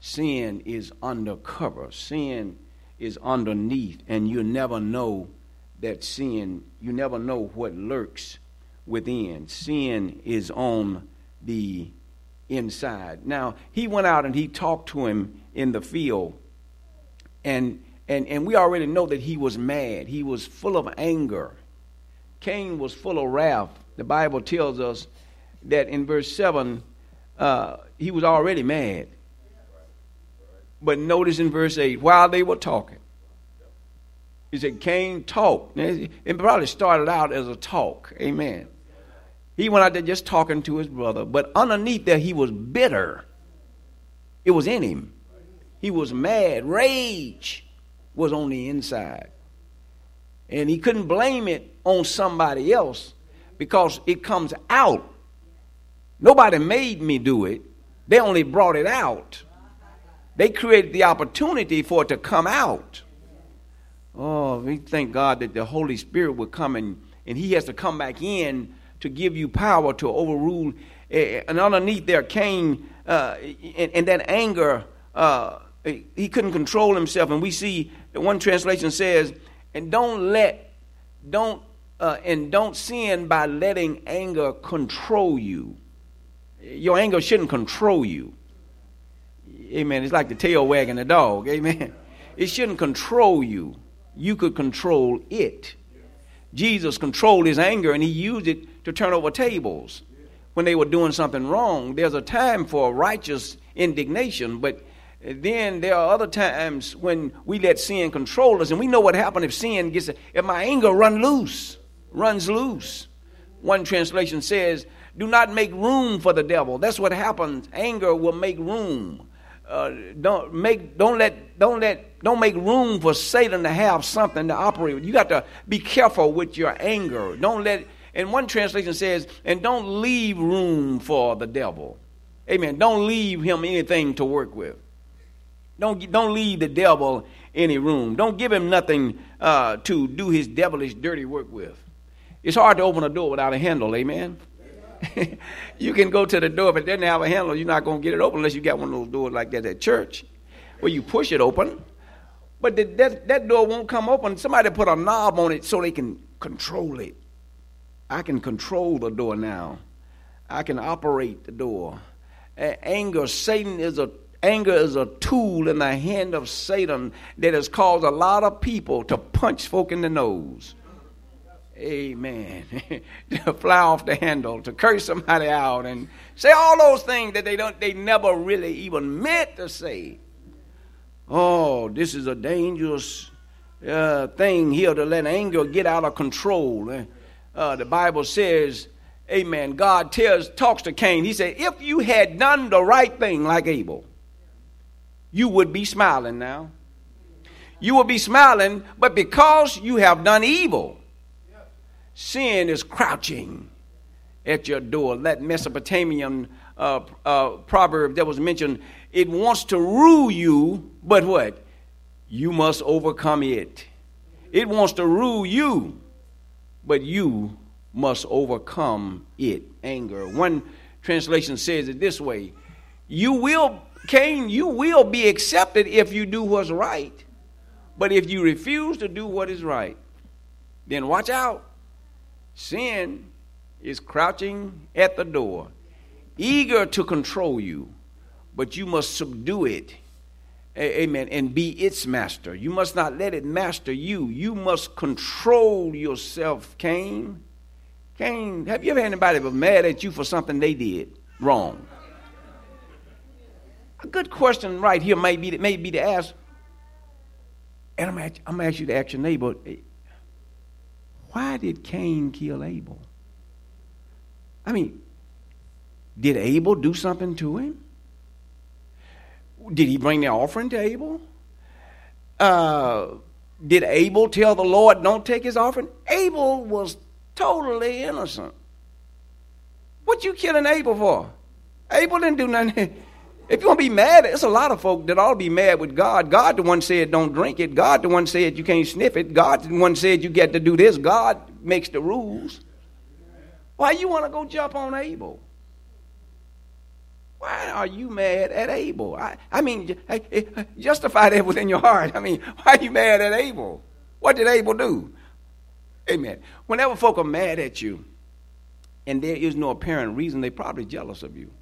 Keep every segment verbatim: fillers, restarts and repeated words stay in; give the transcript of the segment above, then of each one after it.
sin is undercover. Sin is underneath, and you never know that sin, you never know what lurks within. Sin is on the inside. Now, he went out and he talked to him in the field, and and and we already know that he was mad. He was full of anger. Cain was full of wrath. The Bible tells us that in verse seven, uh, he was already mad. But notice in verse eight, while they were talking, he said, Cain talked. It probably started out as a talk. Amen. He went out there just talking to his brother. But underneath there, he was bitter. It was in him. He was mad. Rage was on the inside. And he couldn't blame it on somebody else because it comes out. Nobody made me do it. They only brought it out. They created the opportunity for it to come out. Oh, we thank God that the Holy Spirit would come and, and he has to come back in to give you power to overrule. And underneath there, Cain, uh, and, and that anger, uh, he couldn't control himself. And we see that one translation says, and don't let, don't, uh, and don't sin by letting anger control you. Your anger shouldn't control you. Amen. It's like the tail wagging the dog. Amen. It shouldn't control you. You could control it. Jesus controlled his anger and he used it to turn over tables when they were doing something wrong. There's a time for righteous indignation, but then there are other times when we let sin control us, and we know what happens if sin gets, if my anger run loose, runs loose. One translation says, do not make room for the devil. That's what happens. Anger will make room. Uh, don't make, don't let, don't let, don't make room for Satan to have something to operate with. You got to be careful with your anger. Don't let, and one translation says, and don't leave room for the devil. Amen. Don't leave him anything to work with. Don't, don't leave the devil any room. Don't give him nothing uh, to do his devilish dirty work with. It's hard to open a door without a handle. Amen. You can go to the door, if it doesn't have a handle, you're not going to get it open unless you got one of those doors like that at church where you push it open. But the, that, that door won't come open. Somebody put a knob on it so they can control it. I can control the door now. I can operate the door. Uh, anger, Satan is a anger is a tool in the hand of Satan that has caused a lot of people to punch folk in the nose. Amen. To fly off the handle, to curse somebody out and say all those things that they don't, they never really even meant to say. Oh, this is a dangerous uh, thing here to let anger get out of control. Uh, the Bible says, amen, God tells, talks to Cain. He said, if you had done the right thing like Abel, you would be smiling now. You would be smiling, but because you have done evil, sin is crouching at your door. That Mesopotamian uh, uh, proverb that was mentioned, it wants to rule you, but what? You must overcome it. It wants to rule you, but you must overcome it. Anger. One translation says it this way. You will, Cain, you will be accepted if you do what's right. But if you refuse to do what is right, then watch out. Sin is crouching at the door, eager to control you, but you must subdue it, amen, and be its master. You must not let it master you. You must control yourself, Cain. Cain, have you ever had anybody was mad at you for something they did wrong? A good question right here may be, may be to ask, and I'm going to ask you to ask your neighbor, why did Cain kill Abel? I mean, did Abel do something to him? Did he bring the offering to Abel? Uh, did Abel tell the Lord, don't take his offering? Abel was totally innocent. What you killing Abel for? Abel didn't do nothing. If you want to be mad, there's a lot of folk that ought to be mad with God. God the one said don't drink it. God the one said you can't sniff it. God the one said you get to do this. God makes the rules. Why you want to go jump on Abel? Why are you mad at Abel? I, I mean, justify that within your heart. I mean, why are you mad at Abel? What did Abel do? Amen. Whenever folk are mad at you and there is no apparent reason, they're probably jealous of you.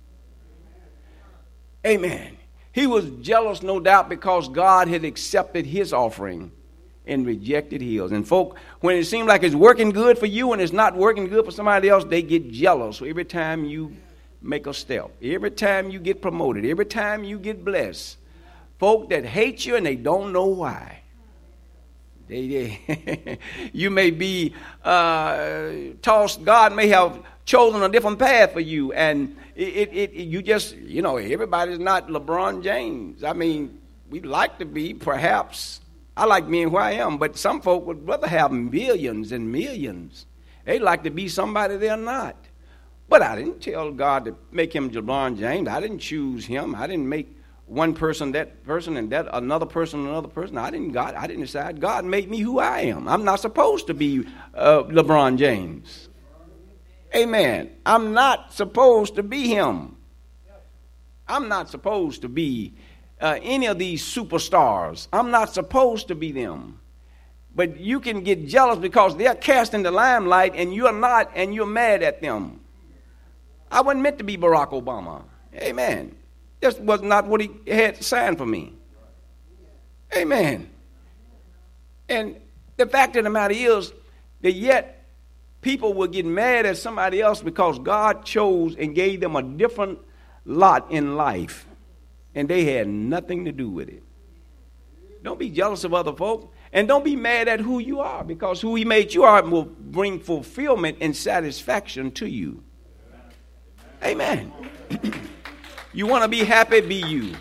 Amen. He was jealous, no doubt, because God had accepted his offering and rejected his. And folk, when it seems like it's working good for you and it's not working good for somebody else, they get jealous. So every time you make a step, every time you get promoted, every time you get blessed, folk that hate you and they don't know why. They, they you may be uh, tossed. God may have chosen a different path for you, and it, it, it you just, you know, everybody's not LeBron James. I mean, we'd like to be, perhaps. I like being who I am, but some folk would rather have millions and millions. They'd like to be somebody they're not. But I didn't tell God to make him LeBron James. I didn't choose him. I didn't make one person that person and that another person another person. I didn't God. I didn't decide. God made me who I am. I'm not supposed to be uh, LeBron James. Amen. I'm not supposed to be him. I'm not supposed to be uh, any of these superstars. I'm not supposed to be them. But you can get jealous because they're cast in the limelight and you're not, and you're mad at them. I wasn't meant to be Barack Obama. Amen. This was not what he had signed for me. Amen. And the fact of the matter is that yet people will get mad at somebody else because God chose and gave them a different lot in life. And they had nothing to do with it. Don't be jealous of other folk. And don't be mad at who you are, because who he made you are will bring fulfillment and satisfaction to you. Amen. You want to be happy, be you.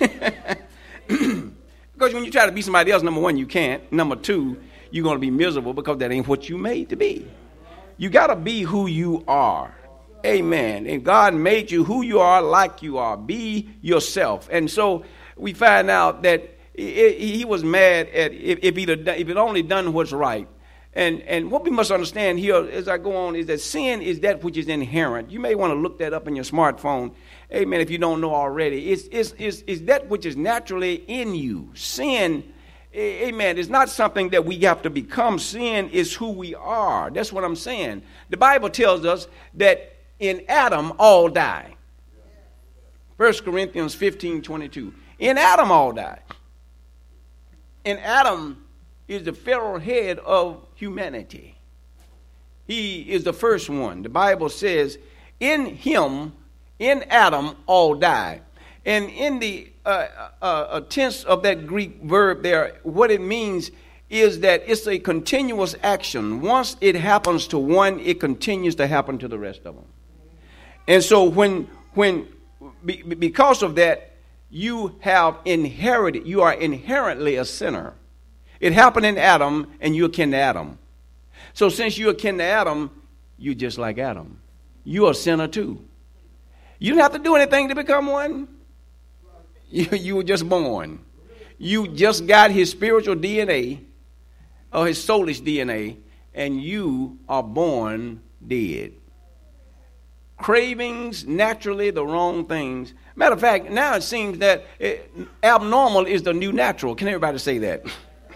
Because when you try to be somebody else, number one, you can't. Number two, you're going to be miserable because that ain't what you made to be. You got to be who you are. Amen. And God made you who you are, like you are. Be yourself. And so we find out that he was mad at if he'd if he'd only done what's right. And and what we must understand here as I go on is that sin is that which is inherent. You may want to look that up in your smartphone. Amen. If you don't know already, it's it's it's, it's that which is naturally in you. Sin, amen, is not something that we have to become. Sin is who we are. That's what I'm saying. The Bible tells us that in Adam all die. First Corinthians fifteen twenty-two. In Adam all die. And Adam is the federal head of humanity. He is the first one. The Bible says, in him, in Adam, all die. And in the uh, uh, tense of that Greek verb there, what it means is that it's a continuous action. Once it happens to one, it continues to happen to the rest of them. And so when, when because of that, you have inherited, you are inherently a sinner. It happened in Adam, and you're akin to Adam. So since you're akin to Adam, you're just like Adam. You're a sinner too. You didn't have to do anything to become one. You, you were just born. You just got his spiritual D N A, or his soulish D N A, and you are born dead. Cravings, naturally the wrong things. Matter of fact, now it seems that it, abnormal is the new natural. Can everybody say that?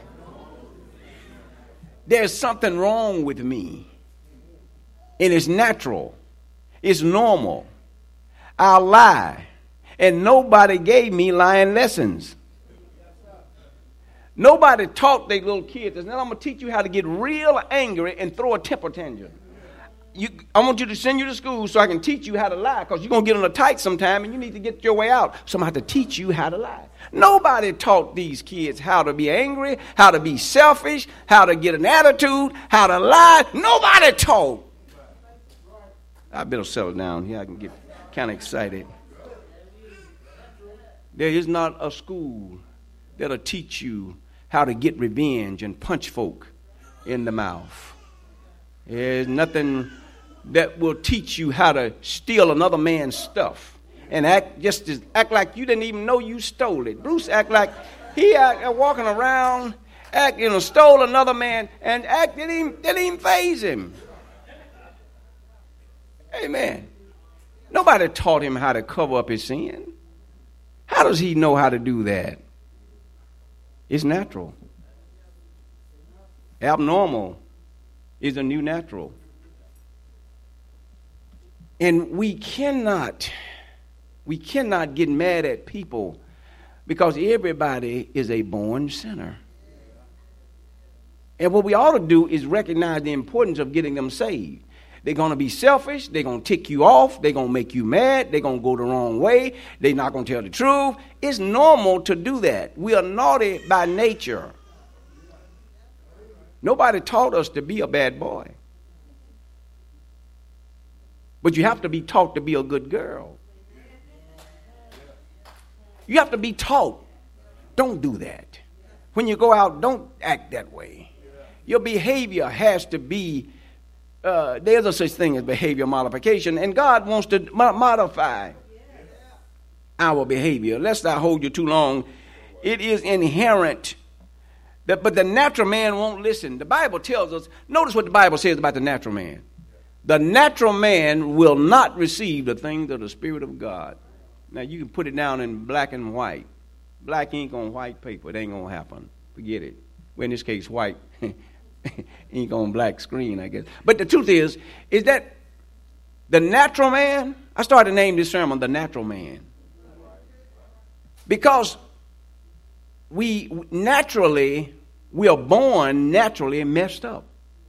There's something wrong with me. And it's natural. It's normal. I lie. And nobody gave me lying lessons. Nobody taught their little kids. Now I'm going to teach you how to get real angry and throw a temper tantrum. You, I want you to send you to school so I can teach you how to lie, because you're going to get in a tight sometime and you need to get your way out. So I'm going to have to teach you how to lie. Nobody taught these kids how to be angry, how to be selfish, how to get an attitude, how to lie. Nobody taught. I better settle down here. I can get kind of excited. There is not a school that'll teach you how to get revenge and punch folk in the mouth. There's nothing that will teach you how to steal another man's stuff and act just as, act like you didn't even know you stole it. Bruce act like he act, uh, walking around, act, you know, stole another man, and act didn't even, didn't even faze him. Amen. Nobody taught him how to cover up his sin. How does he know how to do that? It's natural. Abnormal is a new natural. And we cannot, we cannot get mad at people because everybody is a born sinner. And what we ought to do is recognize the importance of getting them saved. They're going to be selfish. They're going to tick you off. They're going to make you mad. They're going to go the wrong way. They're not going to tell the truth. It's normal to do that. We are naughty by nature. Nobody taught us to be a bad boy. But you have to be taught to be a good girl. You have to be taught. Don't do that. When you go out, don't act that way. Your behavior has to be, uh, there's a such thing as behavior modification, and God wants to mo- modify our behavior. Lest I hold you too long, it is inherent. That, but the natural man won't listen. The Bible tells us, notice what the Bible says about the natural man. The natural man will not receive the things of the Spirit of God. Now, you can put it down in black and white. Black ink on white paper. It ain't going to happen. Forget it. Well, in this case, white ink on black screen, I guess. But the truth is, is that the natural man, I started to name this sermon, The Natural Man. Because we naturally, we are born naturally messed up.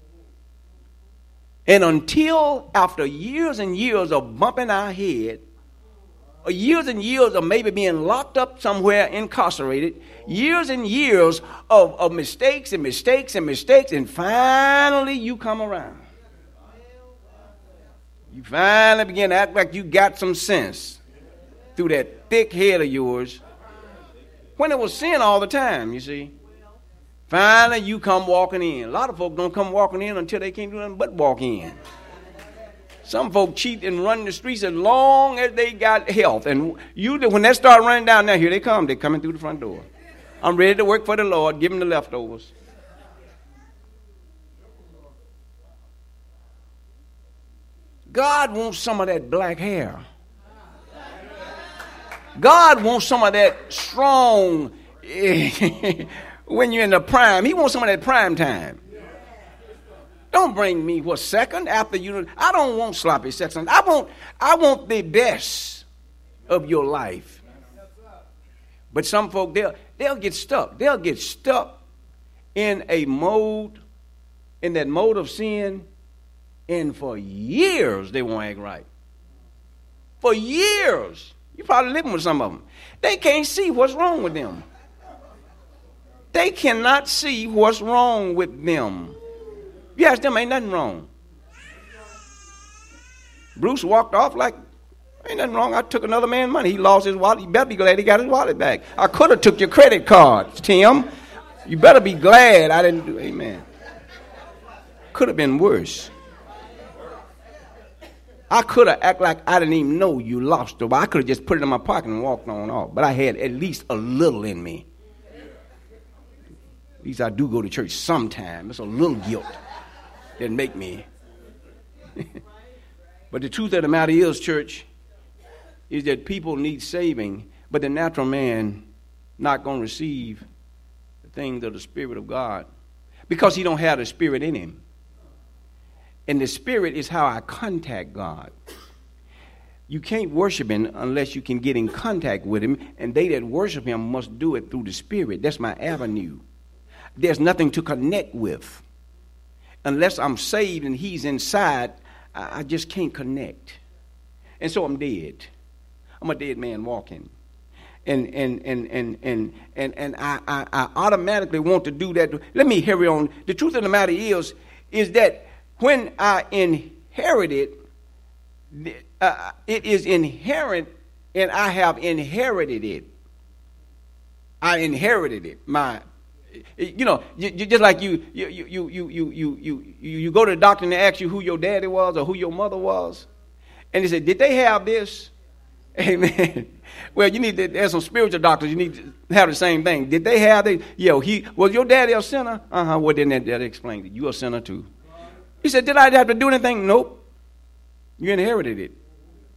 And until after years and years of bumping our head, or years and years of maybe being locked up somewhere, incarcerated, years and years of, of mistakes and mistakes and mistakes, and finally you come around. You finally begin to act like you got some sense through that thick head of yours, when it was sin all the time, you see. Finally, you come walking in. A lot of folks don't come walking in until they can't do nothing but walk in. Some folk cheat and run the streets as long as they got health. And you, when they start running down there, here they come. They're coming through the front door. I'm ready to work for the Lord. Give them the leftovers. God wants some of that black hair. God wants some of that strong... when you're in the prime, he wants some of that prime time. Don't bring me what second after you. I don't want sloppy seconds. I want, I want the best of your life. But some folk, they'll, they'll get stuck. They'll get stuck in a mode, in that mode of sin, and for years they won't act right. For years. You're probably living with some of them. They can't see what's wrong with them. They cannot see what's wrong with them. You ask them, ain't nothing wrong. Bruce walked off like, ain't nothing wrong. I took another man's money. He lost his wallet. You better be glad he got his wallet back. I could have took your credit cards, Tim. You better be glad I didn't do, amen. Could have been worse. I could have acted like I didn't even know you lost it. I could have just put it in my pocket and walked on off. But I had at least a little in me. At least I do go to church sometime. It's a little guilt that make me. But the truth of the matter is, church, is that people need saving, but the natural man not going to receive the things of the Spirit of God because he don't have the Spirit in him. And the Spirit is how I contact God. You can't worship him unless you can get in contact with him, and they that worship him must do it through the Spirit. That's my avenue. There's nothing to connect with. Unless I'm saved and he's inside, I, I just can't connect. And so I'm dead. I'm a dead man walking. And and and and and and, and I, I, I automatically want to do that. Let me carry on. The truth of the matter is, is that when I inherited, uh, it is inherent, and I have inherited it. I inherited it. My You know, you, you, just like you, you, you, you, you, you, you, you, you go to the doctor and they ask you who your daddy was or who your mother was, and they say, "Did they have this?" Amen. Well, you need to. There's some spiritual doctors. You need to have the same thing. Did they have it? Yo, he was your daddy a sinner? Uh huh. Well, then that, that explains it. You a sinner too. He said, "Did I have to do anything?" Nope. You inherited it.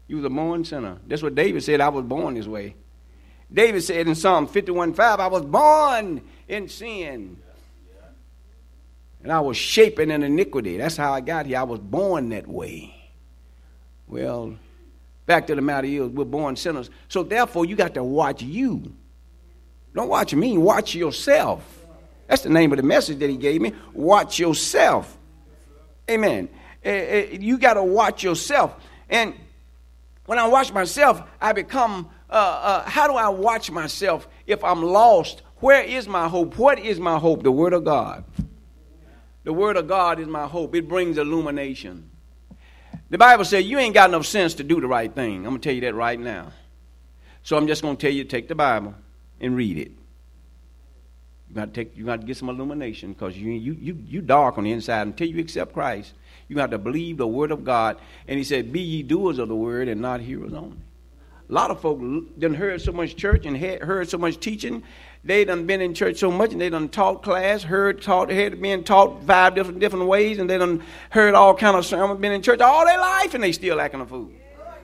You was a born sinner. That's what David said, I was born this way. David said in Psalm fifty-one five, I was born in sin. And I was shapen in iniquity. That's how I got here. I was born that way. Well, back to the matter is, we're born sinners. So therefore, you got to watch you. Don't watch me. Watch yourself. That's the name of the message that he gave me. Watch yourself. Amen. Uh, uh, you got to watch yourself. And when I watch myself, I become, uh, uh, how do I watch myself if I'm lost? Where is my hope? What is my hope? The Word of God. The Word of God is my hope. It brings illumination. The Bible says you ain't got enough sense to do the right thing. I'm going to tell you that right now. So I'm just going to tell you, take the Bible and read it. You got to take. You got to get some illumination because you you you you dark on the inside until you accept Christ. You got to believe the Word of God. And he said, "Be ye doers of the Word and not hearers only." A lot of folk done heard so much church and had heard so much teaching. They done been in church so much and they done taught class, heard taught, had been taught five different different ways, and they done heard all kind of sermons, been in church all their life, and they still acting a fool.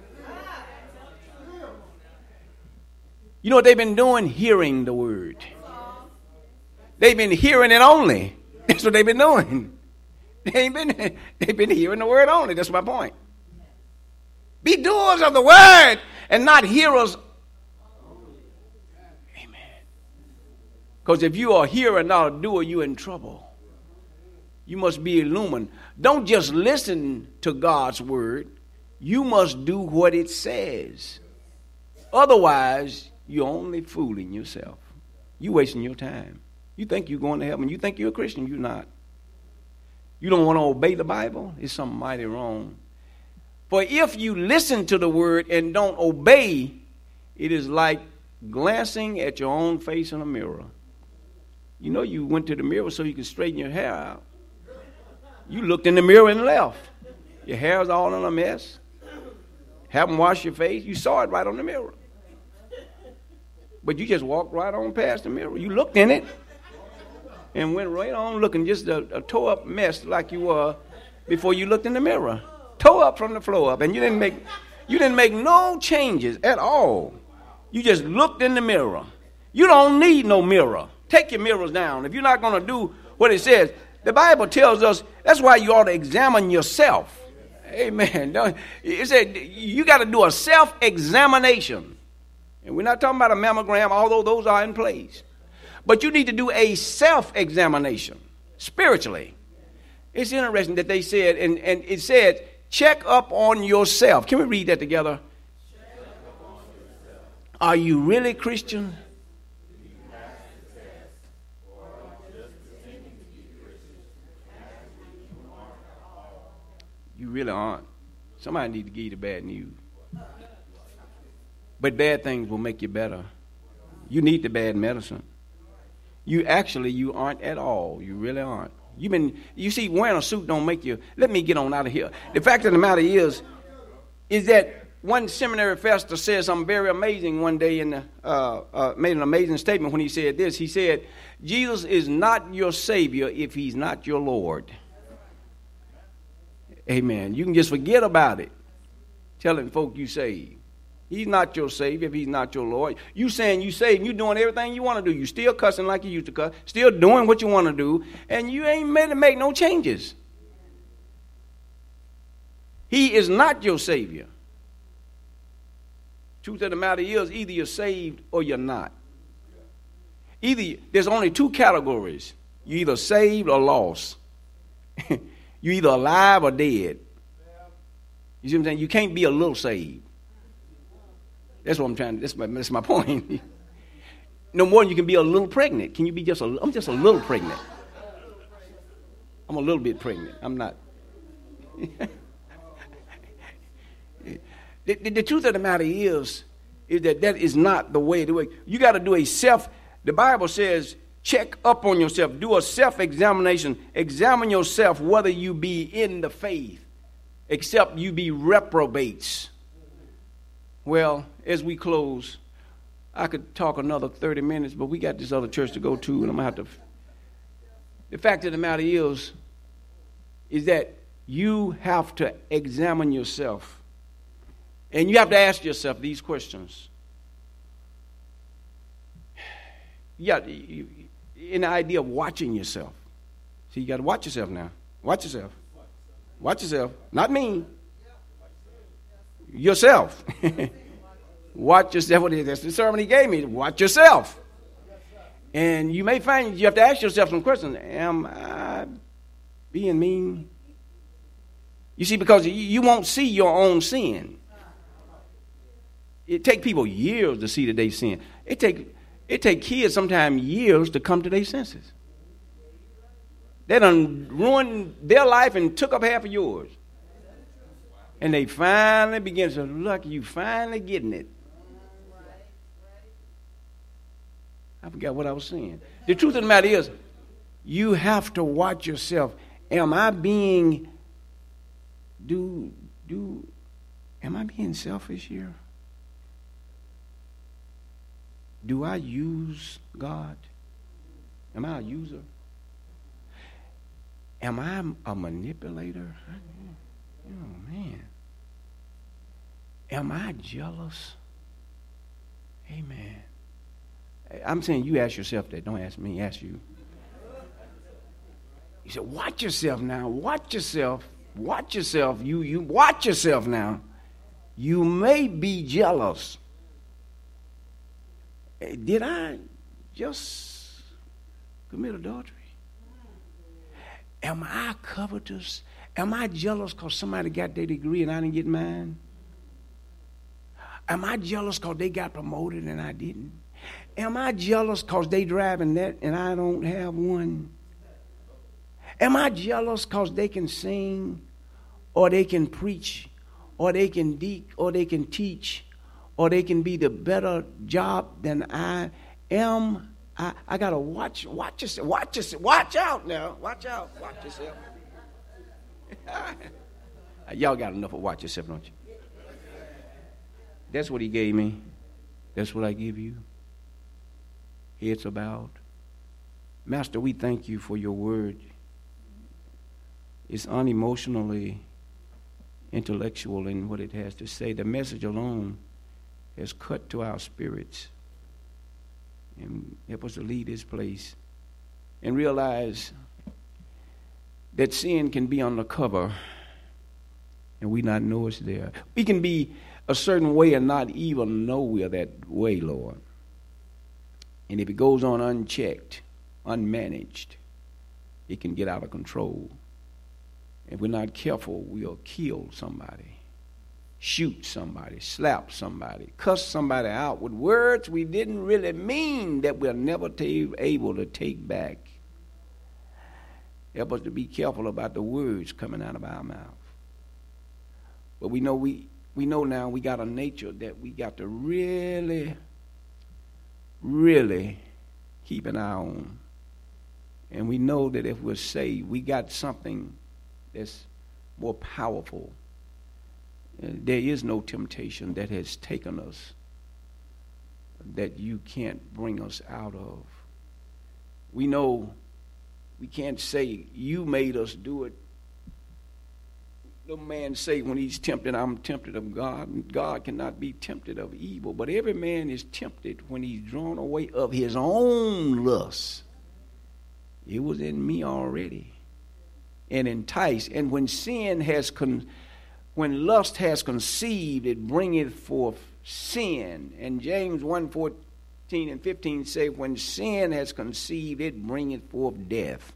You know what they've been doing? Hearing the Word. They've been hearing it only. That's what they've been doing. They ain't been. They've been hearing the Word only. That's my point. Be doers of the Word and not hearers. Because if you are a hearer, not a doer, you're in trouble. You must be illumined. Don't just listen to God's word. You must do what it says. Otherwise, you're only fooling yourself. You're wasting your time. You think you're going to heaven. You think you're a Christian. You're not. You don't want to obey the Bible? It's something mighty wrong. For if you listen to the word and don't obey, it is like glancing at your own face in a mirror. You know you went to the mirror so you could straighten your hair out. You looked in the mirror and left. Your hair's all in a mess. Haven't washed your face. You saw it right on the mirror. But you just walked right on past the mirror. You looked in it and went right on looking just a, a tore-up mess like you were before you looked in the mirror. Tore up from the floor up. And you didn't make, you didn't make no changes at all. You just looked in the mirror. You don't need no mirror. Take your mirrors down. If you're not going to do what it says, the Bible tells us that's why you ought to examine yourself. Amen. It said you got to do a self-examination. And we're not talking about a mammogram, although those are in place. But you need to do a self-examination spiritually. It's interesting that they said, and, and it said, check up on yourself. Can we read that together? Are you really Christian? You really aren't. Somebody need to give you the bad news. But bad things will make you better. You need the bad medicine. You actually, you aren't at all. You really aren't. You've been, you see, wearing a suit don't make you, let me get on out of here. The fact of the matter is, is that one seminary pastor said something very amazing one day and uh, uh, made an amazing statement when he said this. He said, Jesus is not your Savior if he's not your Lord. Amen. You can just forget about it. Telling folk you saved. He's not your Savior if he's not your Lord. You saying you saved, you doing everything you want to do. You still cussing like you used to cuss. Still doing what you want to do. And you ain't made to make no changes. He is not your Savior. Truth of the matter is, either you're saved or you're not. Either there's only two categories. You're either saved or lost. You're either alive or dead. You see what I'm saying? You can't be a little saved. That's what I'm trying to, that's my, that's my point. No more than you can be a little pregnant. Can you be just a, I'm just a little pregnant. I'm a little bit pregnant. I'm not. the, the, the truth of the matter is, is that that is not the way to do it. You got to do a self, the Bible says, check up on yourself. Do a self-examination. Examine yourself whether you be in the faith, except you be reprobates. Well, as we close, I could talk another thirty minutes, but we got this other church to go to, and I'm going to have to. The fact of the matter is, is that you have to examine yourself. And you have to ask yourself these questions. You got in the idea of watching yourself. See, you got to watch yourself now. Watch yourself. Watch yourself. Not me. Yourself. Watch yourself. That's the sermon he gave me. Watch yourself. And you may find you have to ask yourself some questions. Am I being mean? You see, because you won't see your own sin. It take people years to see that they sin. It take it take kids sometimes years to come to their senses. They done ruined their life and took up half of yours. And they finally begin to look, you finally getting it. I forgot what I was saying. The truth of the matter is, you have to watch yourself. Am I being, do, do, am I being selfish here? Do I use God? Am I a user? Am I a manipulator? Oh, man. Am I jealous? Amen. I'm saying you ask yourself that. Don't ask me. Ask you. You said, watch yourself now. Watch yourself. Watch yourself. You, you watch yourself now. You may be jealous. Did I just commit adultery? Am I covetous? Am I jealous because somebody got their degree and I didn't get mine? Am I jealous because they got promoted and I didn't? Am I jealous because they driving that and I don't have one? Am I jealous because they can sing or they can preach or they can de- or they can teach or they can be the better job than I am? I, I gotta watch, watch yourself, watch yourself, watch out now, watch out, watch yourself. Y'all got enough of watch yourself, don't you? That's what he gave me. That's what I give you. Heads about. Master, we thank you for your word. It's unemotionally intellectual in what it has to say. The message alone has cut to our spirits. And help us to lead this place and realize that sin can be undercover and we not know it's there. We can be a certain way and not even know we're that way, Lord. And if it goes on unchecked, unmanaged, it can get out of control. If we're not careful, we'll kill somebody, shoot somebody, slap somebody, cuss somebody out with words we didn't really mean that we'll never be able to take back. Help us to be careful about the words coming out of our mouth. But we know we, we know now we got a nature that we got to really, really keep an eye on. And we know that if we're saved, we got something that's more powerful. There is no temptation that has taken us that you can't bring us out of. We know we can't say you made us do it. No man say when he's tempted, I'm tempted of God. God cannot be tempted of evil. But every man is tempted when he's drawn away of his own lust. It was in me already. And enticed. And when sin has con- when lust has conceived, it bringeth forth sin. And James one fourteen and fifteen say, when sin has conceived, it bringeth forth death.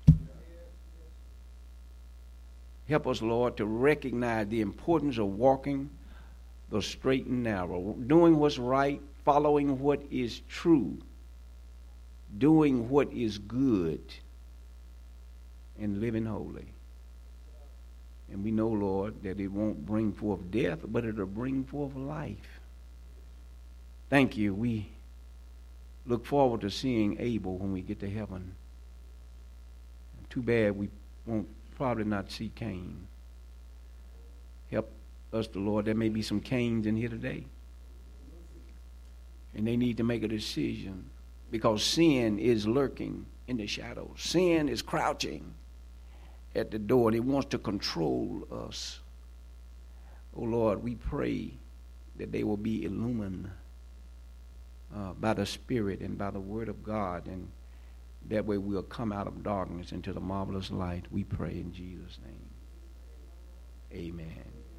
Help us, Lord, to recognize the importance of walking the straight and narrow, doing what's right, following what is true, doing what is good, and living holy. And we know, Lord, that it won't bring forth death, but it'll bring forth life. Thank you. We look forward to seeing Abel when we get to heaven. Too bad we won't probably not see Cain. Help us, the Lord. There may be some Cains in here today. And they need to make a decision because sin is lurking in the shadows. Sin is crouching at the door and it wants to control us. Oh Lord, we pray that they will be illumined uh, by the Spirit and by the Word of God, and that way we'll come out of darkness into the marvelous light. We pray in Jesus' name. Amen.